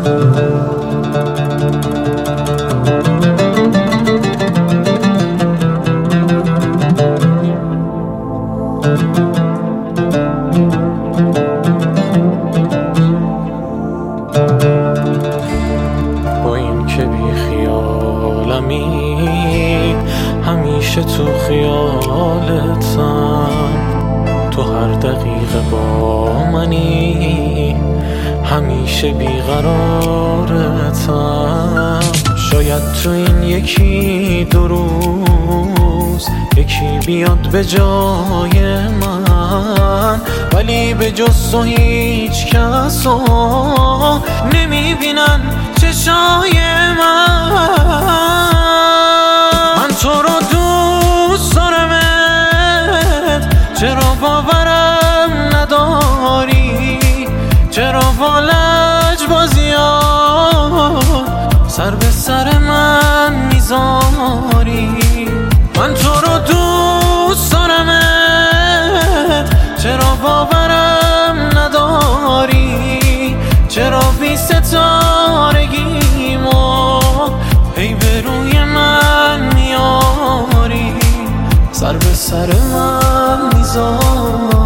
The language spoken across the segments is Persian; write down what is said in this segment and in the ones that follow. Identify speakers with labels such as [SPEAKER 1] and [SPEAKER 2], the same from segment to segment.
[SPEAKER 1] با این که بی خیالمی همیشه تو خیالتم، تو هر دقیقه با منی همیشه بیقرارتم. شاید تو این یکی دو روز یکی بیاد به جای من، ولی به جز تو هیچ کسو نمیبینن چشای من تو رو دوست دارمت، چرا باورم نداری؟ چرا با لجبازیات سر به سر من میذاری؟ من تو رو دوست دارمت، چرا باورم نداری؟ چرا بی ستارگیمو هی به روی من میاری؟ سر به سر من میذاری؟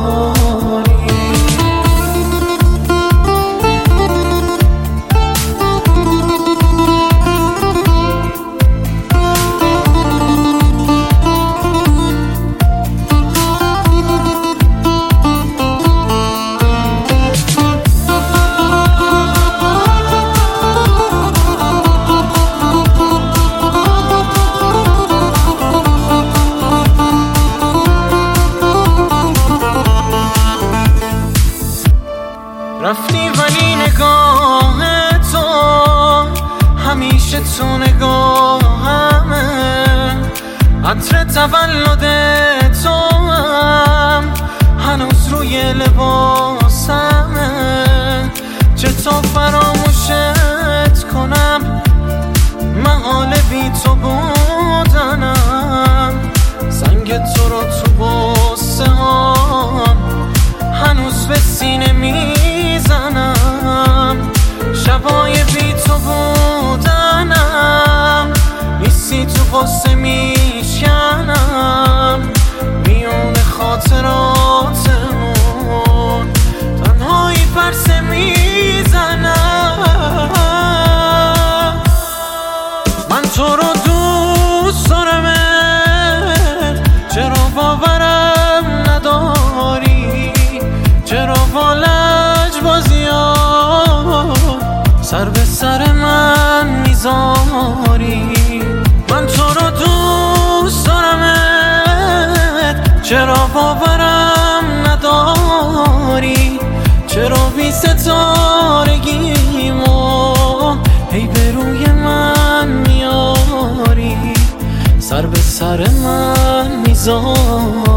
[SPEAKER 1] رفتی ولی نگاه تو همیشه تو نگاهمه، عطر تولد تو هم هنوز روی لباسمه. چطور فراموشت کنم، محال بی تو بودنم. سنگ تو رو تو بوسه هم هنوز به سینه میزنم. شبای بی تو بودنم نیستی، تو قصه میشکنم. میون خاطراتمون تنهایی پرسه میزنم. من تو رو دوست دارمت، چرا باورم نداری؟ چرا با لجبازیات سر به سر من میذاری؟ من تو رو دوست دارمت، چرا باورم نداری؟ چرا بی ستارگیمو هی به روی من میاری؟ سر به سر من میذاری؟